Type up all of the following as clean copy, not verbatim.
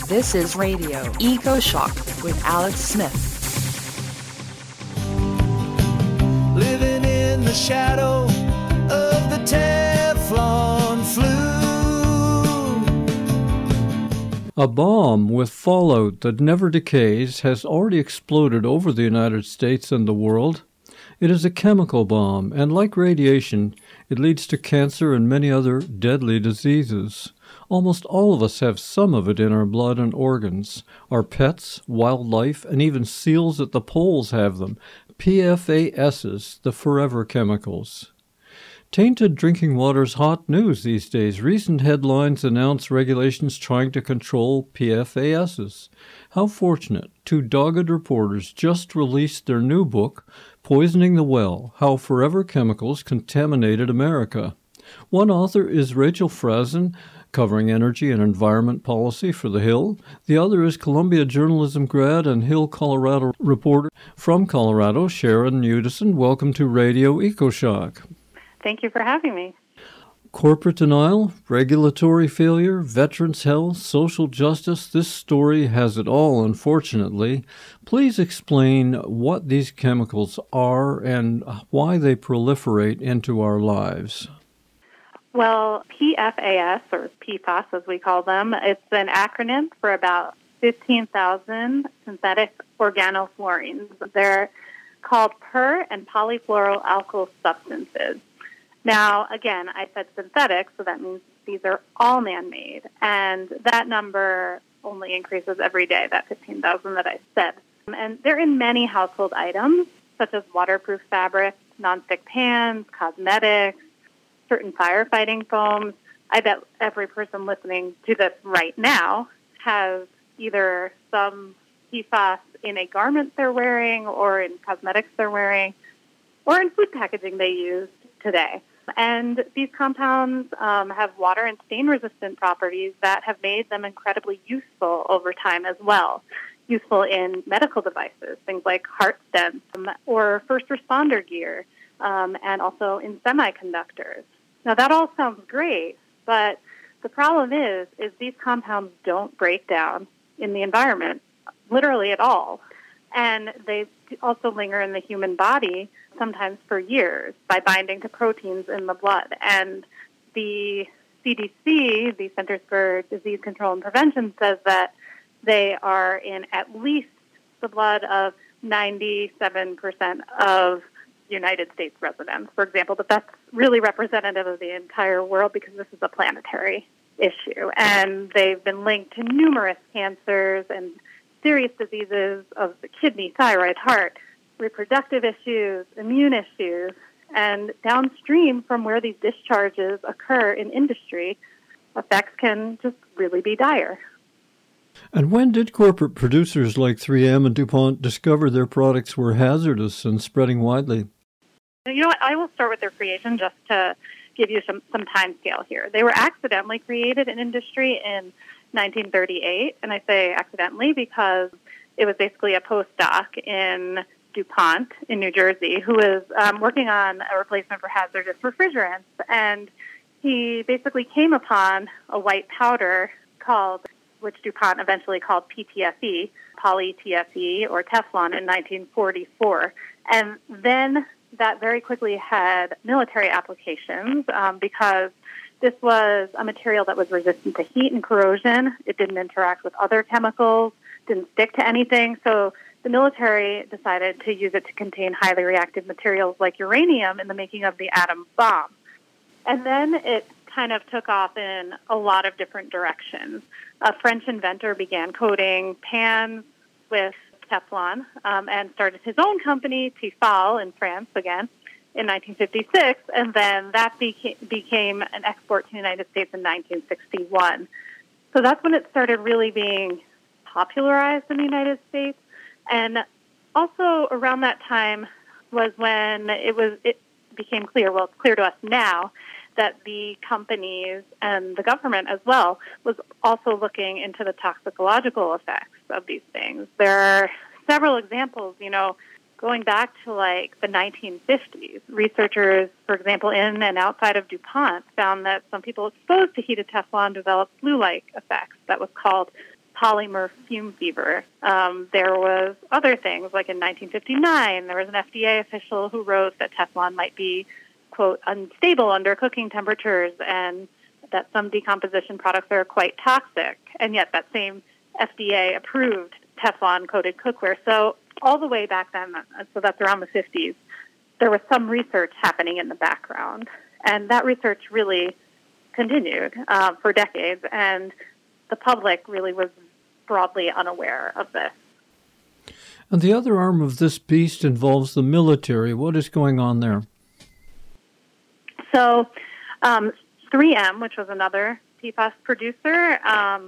This is Radio Eco Shock with Alex Smith. Living in the shadow of the Teflon flu. A bomb with fallout that never decays has already exploded over the United States and the world. It is a chemical bomb, and like radiation, it leads to cancer and many other deadly diseases. Almost all of us have some of it in our blood and organs. Our pets, wildlife, and even seals at the poles have them. PFASs, the forever chemicals. Tainted drinking water's hot news these days. Recent headlines announce regulations trying to control PFASs. How fortunate. Two dogged reporters just released their new book, Poisoning the Well, How Forever Chemicals Contaminated America. One author is Rachel Frazen, covering energy and environment policy for The Hill. The other is Columbia journalism grad and Hill, Colorado reporter from Colorado, Sharon Udison. Welcome to Radio EcoShock. Thank you for having me. Corporate denial, regulatory failure, veterans' health, social justice. This story has it all, unfortunately. Please explain what these chemicals are and why they proliferate into our lives. Well, PFAS, or PFAS as we call them, it's an acronym for about 15,000 synthetic organofluorines. They're called per- and polyfluoroalkyl substances. Now, again, I said synthetic, so that means these are all man-made, and that number only increases every day, that 15,000 that I said. And they're in many household items, such as waterproof fabrics, nonstick pans, cosmetics, certain firefighting foams. I bet every person listening to this right now has either some PFAS in a garment they're wearing or in cosmetics they're wearing or in food packaging they use today. And these compounds have water and stain-resistant properties that have made them incredibly useful over time as well. Useful in medical devices, things like heart stents or first responder gear, and also in semiconductors. Now, that all sounds great, but the problem is these compounds don't break down in the environment, literally at all. And they also linger in the human body, sometimes for years, by binding to proteins in the blood. And the CDC, the Centers for Disease Control and Prevention, says that they are in at least the blood of 97% of United States residents, for example, but that's really representative of the entire world because this is a planetary issue. And they've been linked to numerous cancers and serious diseases of the kidney, thyroid, heart, reproductive issues, immune issues, and downstream from where these discharges occur in industry, effects can just really be dire. And when did corporate producers like 3M and DuPont discover their products were hazardous and spreading widely? You know what? I will start with their creation just to give you some time scale here. They were accidentally created in industry in 1938, and I say accidentally because it was basically a postdoc in DuPont in New Jersey who was working on a replacement for hazardous refrigerants, and he basically came upon a white powder which DuPont eventually called PTFE, poly-TFE, or Teflon in 1944. And then that very quickly had military applications because this was a material that was resistant to heat and corrosion. It didn't interact with other chemicals, didn't stick to anything. So the military decided to use it to contain highly reactive materials like uranium in the making of the atom bomb. And then it kind of took off in a lot of different directions. A French inventor began coating pans with Teflon and started his own company, Tefal, in France again in 1956, and then that became an export to the United States in 1961. So that's when it started really being popularized in the United States. And also around that time was when it became clear, well, it's clear to us now, that the companies and the government as well was also looking into the toxicological effects of these things. There are several examples, going back to like the 1950s. Researchers, for example, in and outside of DuPont found that some people exposed to heated Teflon developed flu-like effects that was called polymer fume fever. There was other things, like in 1959, there was an FDA official who wrote that Teflon might be, quote, unstable under cooking temperatures and that some decomposition products are quite toxic. And yet that same FDA approved Teflon-coated cookware. So all the way back then, so that's around the 50s, there was some research happening in the background. And that research really continued for decades, and the public really was broadly unaware of this. And the other arm of this beast involves the military. What is going on there? So 3M, which was another PFAS producer,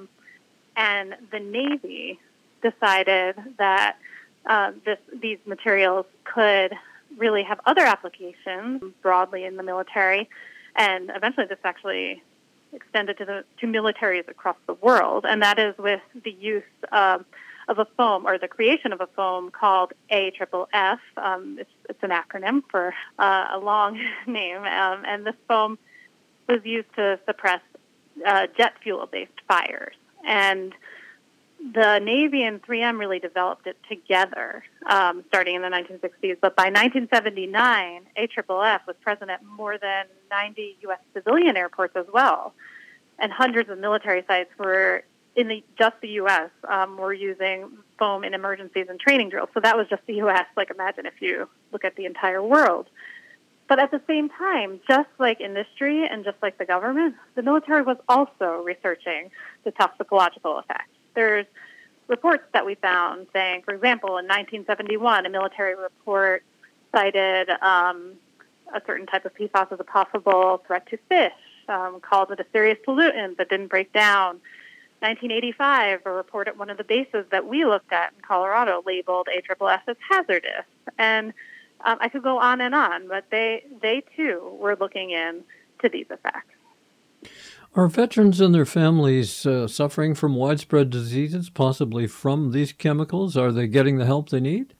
and the Navy decided that these materials could really have other applications broadly in the military, and eventually this actually extended to militaries across the world, and that is with the use of a foam, or the creation of a foam called AFFF. It's an acronym for a long name, and this foam was used to suppress jet fuel-based fires. And the Navy and 3M really developed it together, starting in the 1960s. But by 1979, AFFF was present at more than 90 U.S. civilian airports as well. And hundreds of military sites were, just the U.S., were using foam in emergencies and training drills. So that was just the U.S. Like, imagine if you look at the entire world. But at the same time, just like industry and just like the government, the military was also researching the toxicological effects. There's reports that we found saying, for example, in 1971, a military report cited a certain type of PFAS as a possible threat to fish, called it a serious pollutant that didn't break down. 1985, a report at one of the bases that we looked at in Colorado labeled AFFF as hazardous. And I could go on, but they too were looking into these effects. Are veterans and their families suffering from widespread diseases, possibly from these chemicals? Are they getting the help they need?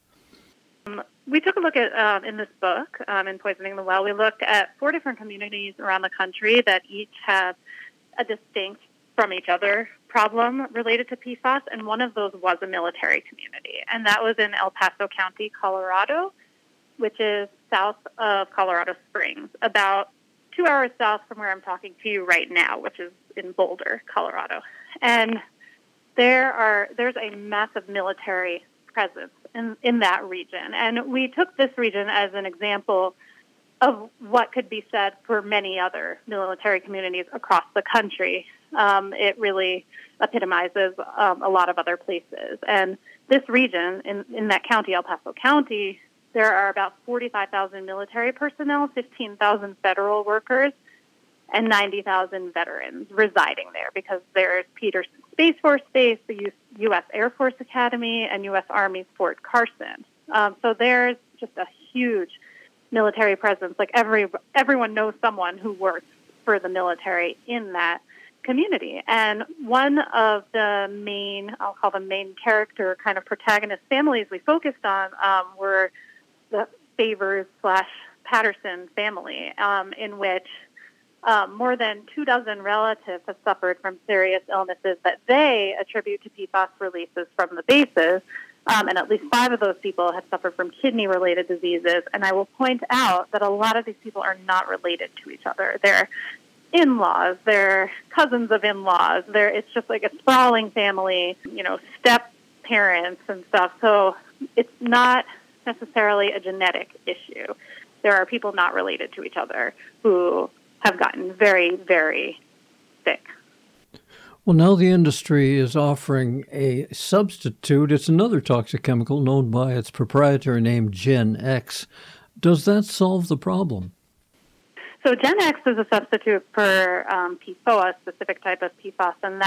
We took a look at, in this book, in Poisoning the Well, we looked at 4 different communities around the country that each have a distinct from each other problem related to PFAS, and one of those was a military community. And that was in El Paso County, Colorado, which is south of Colorado Springs, about 2 hours south from where I'm talking to you right now, which is in Boulder, Colorado. And there's a massive military presence in that region. And we took this region as an example of what could be said for many other military communities across the country. It really epitomizes a lot of other places. And this region, in that county, El Paso County, there are about 45,000 military personnel, 15,000 federal workers, and 90,000 veterans residing there, because there's Peterson Space Force Base, the U.S. Air Force Academy, and U.S. Army's Fort Carson. So there's just a huge military presence. Like everyone knows someone who works for the military in that community. And one of the main, I'll call them main character kind of protagonist families we focused on were the Favors/Patterson family, in which more than 24 relatives have suffered from serious illnesses that they attribute to PFAS releases from the bases, and at least 5 of those people have suffered from kidney-related diseases. And I will point out that a lot of these people are not related to each other. They're in-laws, they're cousins of in-laws. It's just like a sprawling family, step-parents and stuff. So it's not necessarily a genetic issue. There are people not related to each other who have gotten very, very sick. Well, now the industry is offering a substitute. It's another toxic chemical known by its proprietary name, Gen X. Does that solve the problem? So Gen X is a substitute for PFOA, a specific type of PFAS, and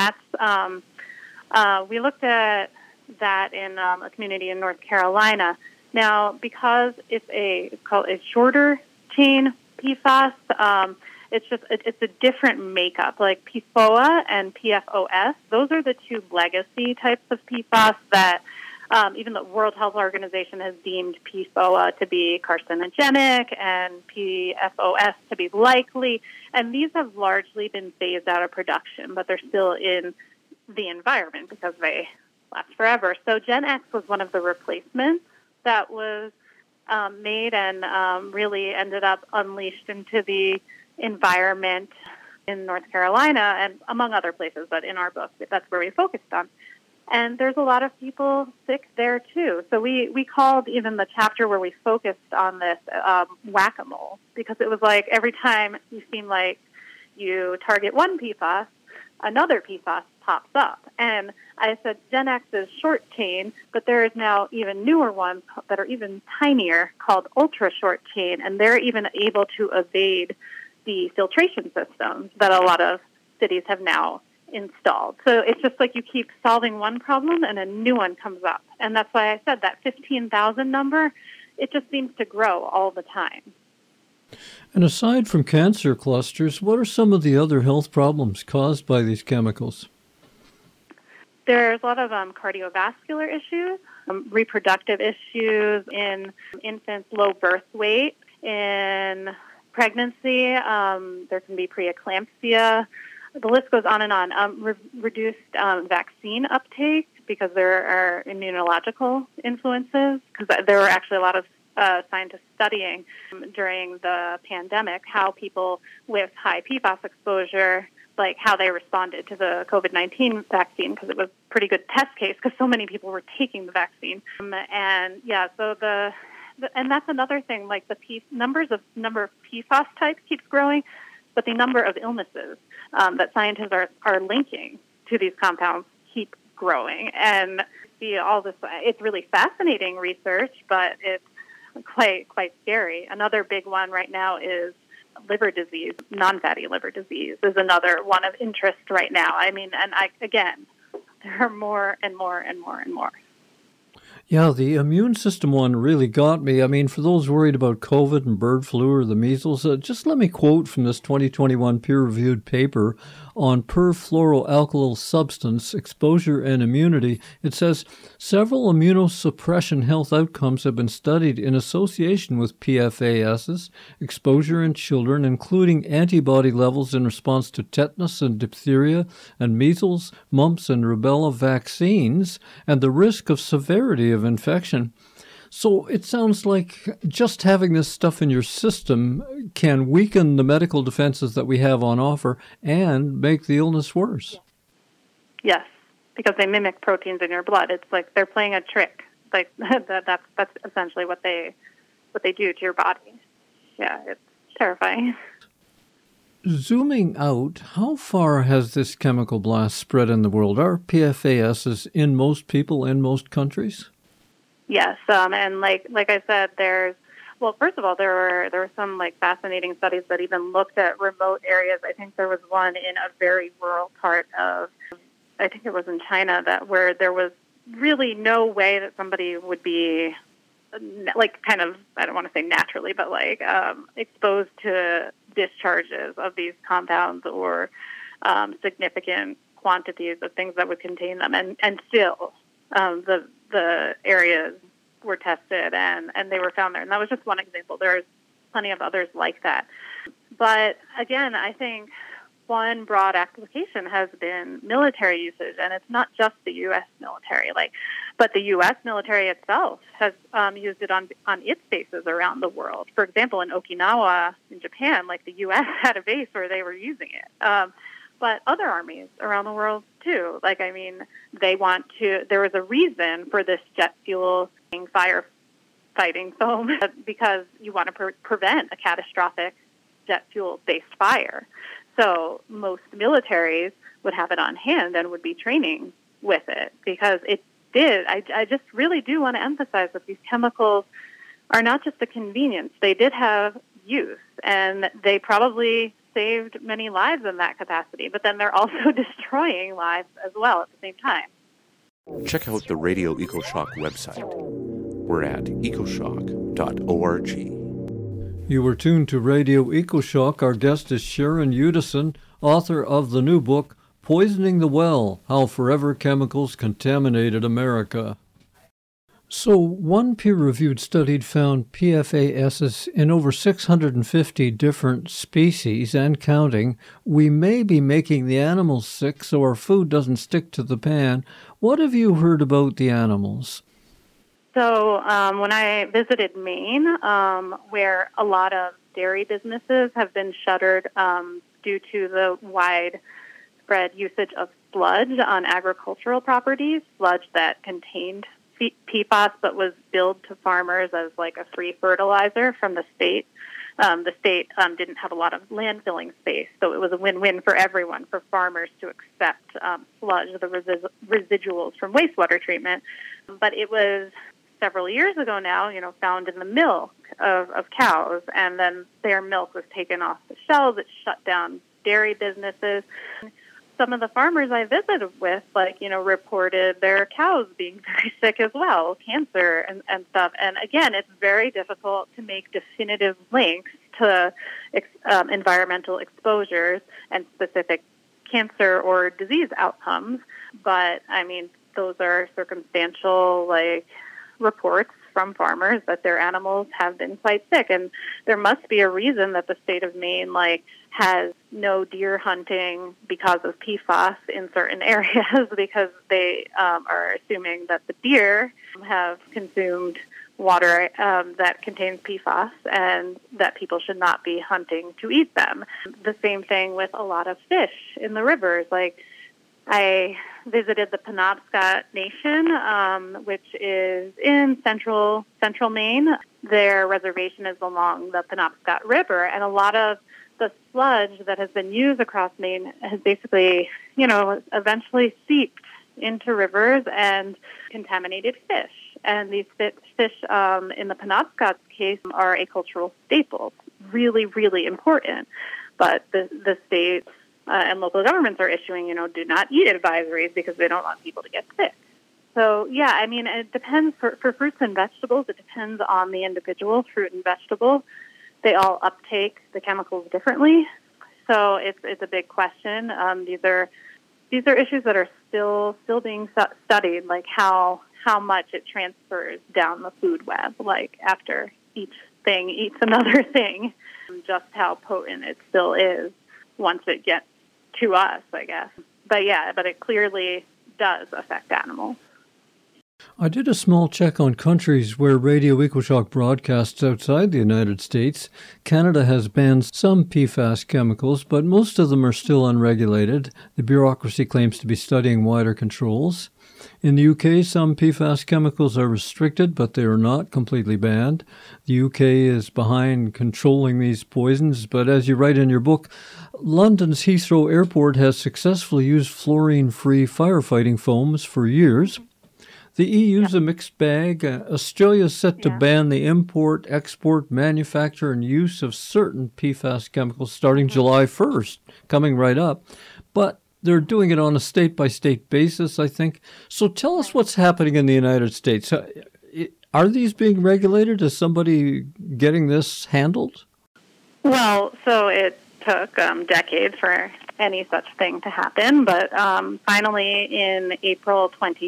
that's we looked at that in a community in North Carolina. Now, because it's called a shorter chain PFAS, it's a different makeup. Like PFOA and PFOS, those are the 2 legacy types of PFAS that even the World Health Organization has deemed PFOA to be carcinogenic and PFOS to be likely. And these have largely been phased out of production, but they're still in the environment because they last forever. So Gen X was one of the replacements that was made and really ended up unleashed into the environment in North Carolina and among other places, but in our book, that's where we focused on. And there's a lot of people sick there, too. So we called even the chapter where we focused on this whack-a-mole, because it was like every time you seem like you target one PFAS, another PFAS pops up. And I said Gen X is short chain, but there is now even newer ones that are even tinier called ultra short chain, and they're even able to evade the filtration systems that a lot of cities have now installed. So it's just like you keep solving one problem and a new one comes up. And that's why I said that 15,000 number, it just seems to grow all the time. And aside from cancer clusters, what are some of the other health problems caused by these chemicals? There's a lot of cardiovascular issues, reproductive issues in infants, low birth weight, in pregnancy. There can be preeclampsia. The list goes on and on. Reduced vaccine uptake because there are immunological influences, because there were actually a lot of scientists studying during the pandemic how people with high PFAS exposure, like how they responded to the COVID-19 vaccine, because it was a pretty good test case because so many people were taking the vaccine. And that's another thing, like the number of PFAS types keeps growing, but the number of illnesses that scientists are linking to these compounds keep growing. And see all this, it's really fascinating research, but it's quite scary. Another big one right now is liver disease. Non-fatty liver disease is another one of interest right now. I mean, again, there are more and more and more and more. Yeah, the immune system one really got me. I mean, for those worried about COVID and bird flu or the measles, just let me quote from this 2021 peer-reviewed paper on perfluoroalkyl substance, exposure and immunity. It says, several immunosuppression health outcomes have been studied in association with PFASs, exposure in children, including antibody levels in response to tetanus and diphtheria and measles, mumps, and rubella vaccines, and the risk of severity of infection. So it sounds like just having this stuff in your system can weaken the medical defenses that we have on offer and make the illness worse. Yes, because they mimic proteins in your blood. It's like they're playing a trick. Like that's essentially what they do to your body. Yeah, it's terrifying. Zooming out, how far has this chemical blast spread in the world? Are PFASs in most people in most countries? Yes, and like I said, first of all, there were some like fascinating studies that even looked at remote areas. I think there was one in a very rural part of, I think it was in China, where there was really no way that somebody would be like kind of, I don't want to say naturally, but like exposed to discharges of these compounds or significant quantities of things that would contain them, and still the areas were tested and they were found there. And that was just one example. There's plenty of others like that. But again, I think one broad application has been military usage, and it's not just the U.S. military, but the U.S. military itself has used it on its bases around the world. For example, in Okinawa, in Japan, like the U.S. had a base where they were using it. But other armies around the world, too. There was a reason for this jet fuel firefighting foam because you want to prevent a catastrophic jet fuel-based fire. So most militaries would have it on hand and would be training with it because it did. I just really do want to emphasize that these chemicals are not just a convenience. They did have use, and they probably saved many lives in that capacity, but then they're also destroying lives as well at the same time. Check out the Radio EcoShock website. We're at ecoshock.org. You were tuned to Radio EcoShock. Our guest is Sharon Udison, author of the new book, Poisoning the Well, How Forever Chemicals Contaminated America. So, one peer-reviewed study found PFAS in over 650 different species and counting. We may be making the animals sick so our food doesn't stick to the pan. What have you heard about the animals? So when I visited Maine, where a lot of dairy businesses have been shuttered due to the widespread usage of sludge on agricultural properties, sludge that contained PFAS but was billed to farmers as like a free fertilizer from the state. The state didn't have a lot of landfilling space, so it was a win-win for everyone, for farmers to accept sludge, the residuals from wastewater treatment. But it was several years ago now, found in the milk of cows, and then their milk was taken off the shelves. It shut down dairy businesses. Some of the farmers I visited with, reported their cows being very sick as well, cancer and stuff. And again, it's very difficult to make definitive links to environmental exposures and specific cancer or disease outcomes. But, those are circumstantial, reports from farmers that their animals have been quite sick. And there must be a reason that the state of Maine, has no deer hunting because of PFAS in certain areas, because they are assuming that the deer have consumed water that contains PFAS and that people should not be hunting to eat them. The same thing with a lot of fish in the rivers. I visited the Penobscot Nation, which is in central Maine. Their reservation is along the Penobscot River, and a lot of the sludge that has been used across Maine has basically, eventually seeped into rivers and contaminated fish. And these fish in the Penobscot case are a cultural staple, really, really important. But the state and local governments are issuing, do not eat advisories because they don't want people to get sick. So, it depends. For fruits and vegetables, it depends on the individual fruit and vegetable. They all uptake the chemicals differently. So it's a big question. These are issues that are still being studied, like how much it transfers down the food web, after each thing eats another thing, just how potent it still is once it gets to us, I guess. But it clearly does affect animals. I did a small check on countries where Radio EcoShock broadcasts outside the United States. Canada has banned some PFAS chemicals, but most of them are still unregulated. The bureaucracy claims to be studying wider controls. In the UK, some PFAS chemicals are restricted, but they are not completely banned. The UK is behind controlling these poisons, but as you write in your book, London's Heathrow Airport has successfully used fluorine-free firefighting foams for years. The EU's a mixed bag. Australia is set to ban the import, export, manufacture, and use of certain PFAS chemicals starting July 1st, coming right up. But they're doing it on a state-by-state basis, I think. So tell us what's happening in the United States. Are these being regulated? Is somebody getting this handled? Well, so it took decades for any such thing to happen, but finally in April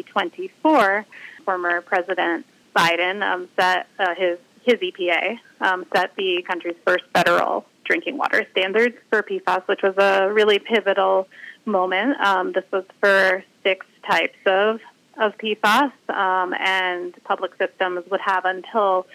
2024, former President Biden set his EPA set the country's first federal drinking water standards for PFAS, which was a really pivotal moment. This was for 6 types of PFAS, and public systems would have until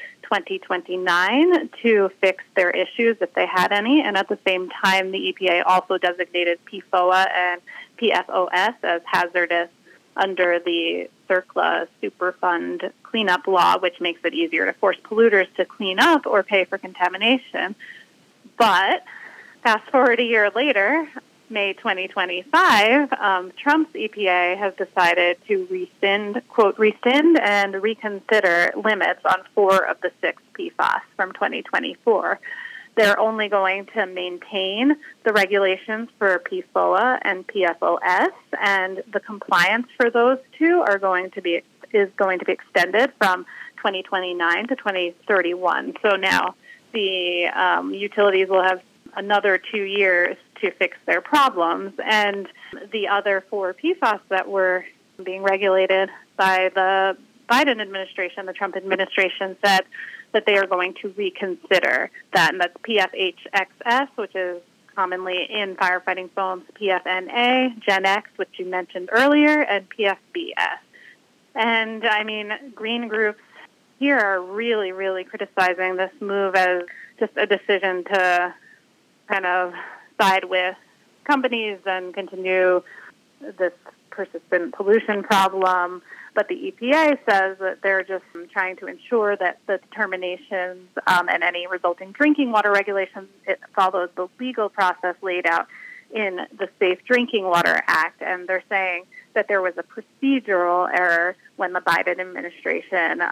2029 to fix their issues if they had any. And at the same time, the EPA also designated PFOA and PFOS as hazardous under the CERCLA Superfund cleanup law, which makes it easier to force polluters to clean up or pay for contamination. But fast forward a year later, May 2025, Trump's EPA has decided to rescind and reconsider limits on 4 of the 6 PFAS from 2024. They're only going to maintain the regulations for PFOA and PFOS, and the compliance for those 2 is going to be extended from 2029 to 2031. So now the utilities will have another 2 years to fix their problems. And the other 4 PFAS that were being regulated by the Biden administration, the Trump administration, said that they are going to reconsider that, and that's PFHXS, which is commonly in firefighting foams, PFNA, Gen X, which you mentioned earlier, and PFBS. And, I mean, green groups here are really, really criticizing this move as just a decision to kind of side with companies and continue this persistent pollution problem. But the EPA says that they're just trying to ensure that the determinations and any resulting drinking water regulations, it follows the legal process laid out in the Safe Drinking Water Act. And they're saying that there was a procedural error when the Biden administration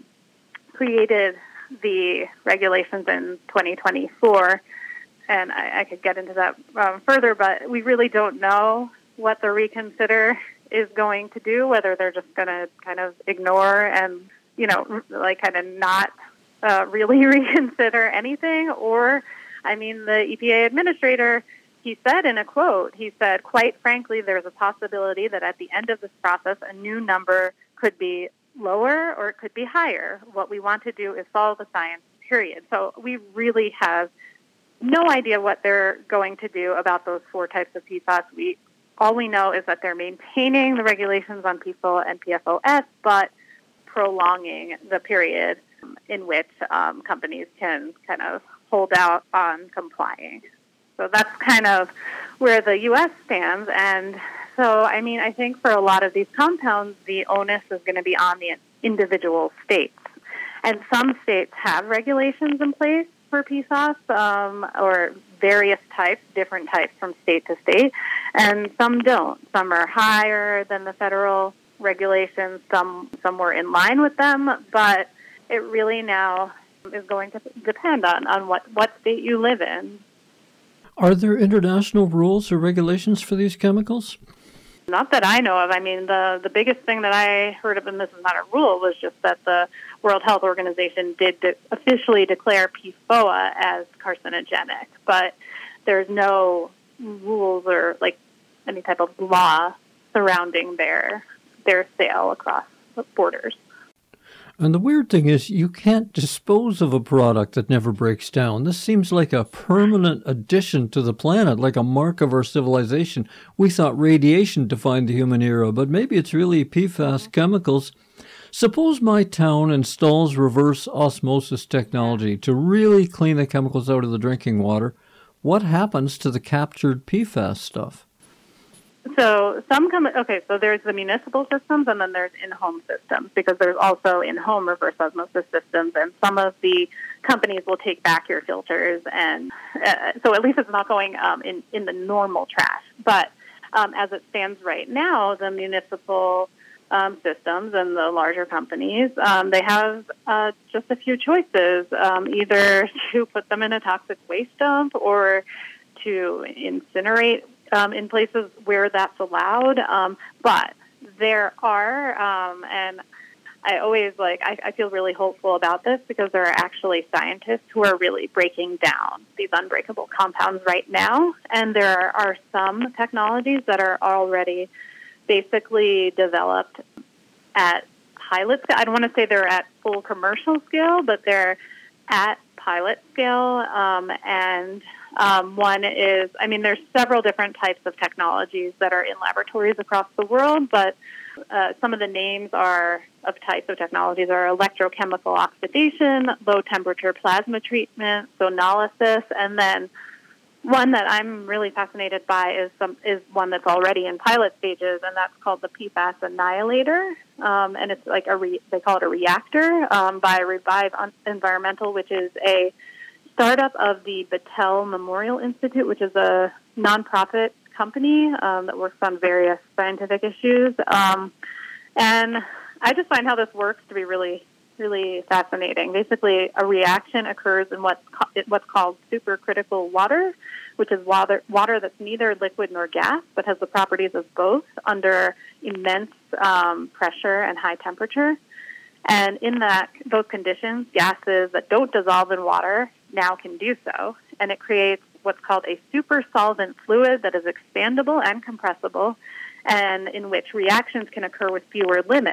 created the regulations in 2024. And I could get into that further, but we really don't know what the reconsider is going to do, whether they're just going to kind of ignore and, like kind of not really reconsider anything. Or, I mean, the EPA administrator, he said in a quote, he said, quite frankly, there's a possibility that at the end of this process, a new number could be lower or it could be higher. What we want to do is follow the science, period. So we really have no idea what they're going to do about those 4 types of PFAS. All we know is that they're maintaining the regulations on PFOA and PFOS, but prolonging the period in which companies can kind of hold out on complying. So that's kind of where the U.S. stands. And so, I mean, I think for a lot of these compounds, the onus is going to be on the individual states. And some states have regulations in place for PFAS, or various types, different types from state to state, and some don't. Some are higher than the federal regulations, some were in line with them, but it really now is going to depend on what state you live in. Are there international rules or regulations for these chemicals? Not that I know of. I mean, the biggest thing that I heard of, and this is not a rule, was just that the World Health Organization did officially declare PFOA as carcinogenic, but there's no rules or like any type of law surrounding their sale across borders. And the weird thing is, you can't dispose of a product that never breaks down. This seems like a permanent addition to the planet, like a mark of our civilization. We thought radiation defined the human era, but maybe it's really PFAS chemicals. Suppose my town installs reverse osmosis technology to really clean the chemicals out of the drinking water. What happens to the captured PFAS stuff? So so there's the municipal systems and then there's in-home systems, because there's also in-home reverse osmosis systems, and some of the companies will take back your filters, and so at least it's not going in the normal trash. But as it stands right now, the municipal systems and the larger companies, they have just a few choices, either to put them in a toxic waste dump or to incinerate in places where that's allowed. But there are, and I always I feel really hopeful about this, because there are actually scientists who are really breaking down these unbreakable compounds right now. And there are some technologies that are already basically developed at pilot scale. I don't want to say they're at full commercial scale, but they're at pilot scale. One is, there's several different types of technologies that are in laboratories across the world, but some of the names of types of technologies are electrochemical oxidation, low-temperature plasma treatment, sonolysis, and then one that I'm really fascinated by is one that's already in pilot stages, and that's called the PFAS Annihilator, and it's like they call it a reactor, by Revive Environmental, which is a startup of the Battelle Memorial Institute, which is a nonprofit company that works on various scientific issues. And I just find how this works to be really, really fascinating. Basically, a reaction occurs in what's called supercritical water, which is water that's neither liquid nor gas, but has the properties of both under immense pressure and high temperature. And in those conditions, gases that don't dissolve in water now can do so, and it creates what's called a super solvent fluid that is expandable and compressible, and in which reactions can occur with fewer limits.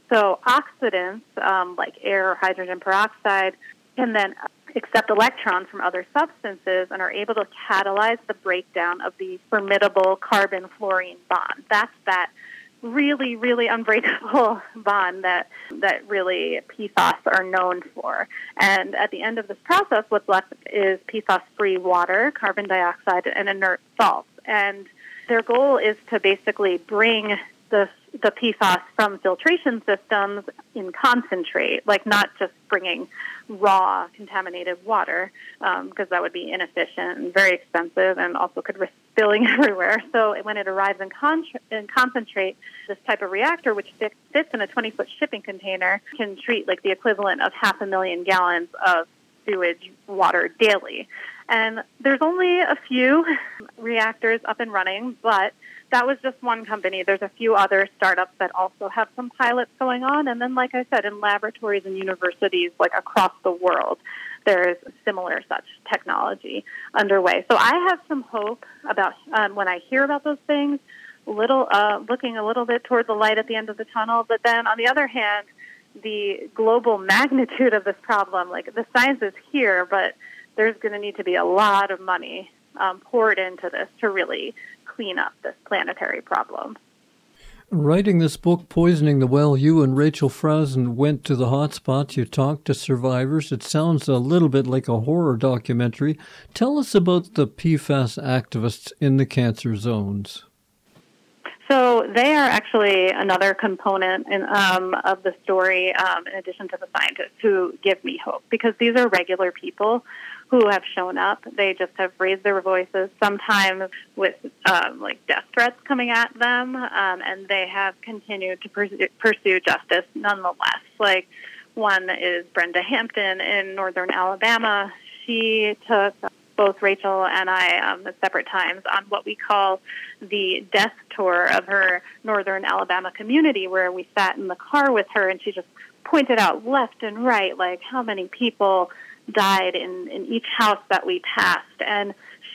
So oxidants, like air or hydrogen peroxide, can then accept electrons from other substances and are able to catalyze the breakdown of the formidable carbon-fluorine bond. That's that really, really unbreakable bond that really PFAS are known for. And at the end of this process, what's left is PFAS-free water, carbon dioxide, and inert salts. And their goal is to basically bring the PFAS from filtration systems in concentrate, like not just bringing raw contaminated water, because that would be inefficient and very expensive and also could risk spilling everywhere. So when it arrives in concentrate, this type of reactor, which fits in a 20-foot shipping container, can treat like the equivalent of 500,000 gallons of sewage water daily. And there's only a few reactors up and running, but that was just one company. There's a few other startups that also have some pilots going on. And then, like I said, in laboratories and universities like across the world, there's similar such technology underway. So I have some hope about when I hear about those things, looking a little bit toward the light at the end of the tunnel. But then on the other hand, the global magnitude of this problem, like the science is here, but there's going to need to be a lot of money poured into this to really clean up this planetary problem. Writing this book, Poisoning the Well, you and Rachel Frazen went to the hotspots. You talked to survivors. It sounds a little bit like a horror documentary. Tell us about the PFAS activists in the cancer zones. So they are actually another component of the story, in addition to the scientists, who give me hope, because these are regular people who have shown up. They just have raised their voices, sometimes with like death threats coming at them, and they have continued to pursue justice nonetheless. Like one is Brenda Hampton in northern Alabama. She took both Rachel and I at separate times on what we call the death tour of her northern Alabama community, where we sat in the car with her and she just pointed out left and right, like how many people died in each house that we passed. And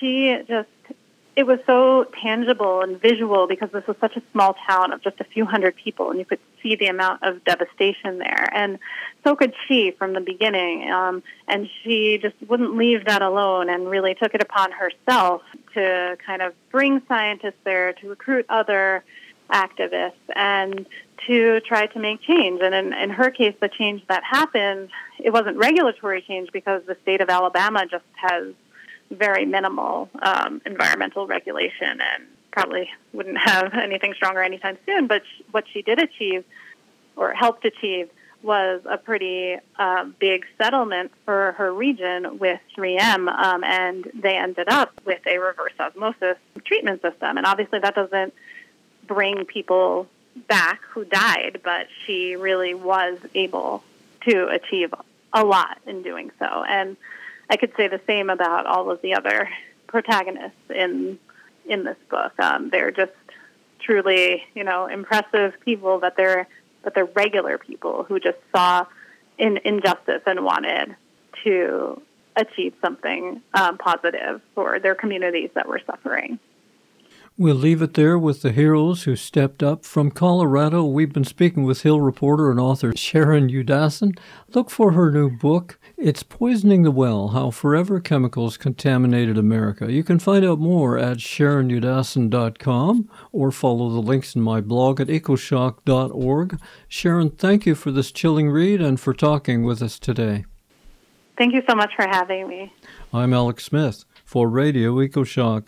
it was so tangible and visual because this was such a small town of just a few hundred people, and you could see the amount of devastation there. And so could she from the beginning. And she just wouldn't leave that alone and really took it upon herself to kind of bring scientists there, to recruit other activists, and to try to make change. And in her case, the change that happened, it wasn't regulatory change because the state of Alabama just has very minimal environmental regulation and probably wouldn't have anything stronger anytime soon. But what she did achieve, or helped achieve, was a pretty big settlement for her region with 3M, and they ended up with a reverse osmosis treatment system. And obviously that doesn't bring people back who died, but she really was able to achieve a lot in doing so. And I could say the same about all of the other protagonists in this book. They're just truly, impressive people, but they're regular people who just saw injustice and wanted to achieve something positive for their communities that were suffering. We'll leave it there with the heroes who stepped up. From Colorado, we've been speaking with Hill reporter and author Sharon Yudasin. Look for her new book. It's Poisoning the Well, How Forever Chemicals Contaminated America. You can find out more at SharonYudasin.com or follow the links in my blog at ecoshock.org. Sharon, thank you for this chilling read and for talking with us today. Thank you so much for having me. I'm Alex Smith for Radio EcoShock.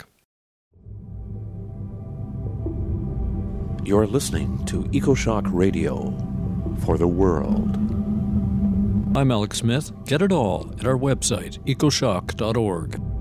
You're listening to EcoShock Radio for the world. I'm Alex Smith. Get it all at our website, ecoshock.org.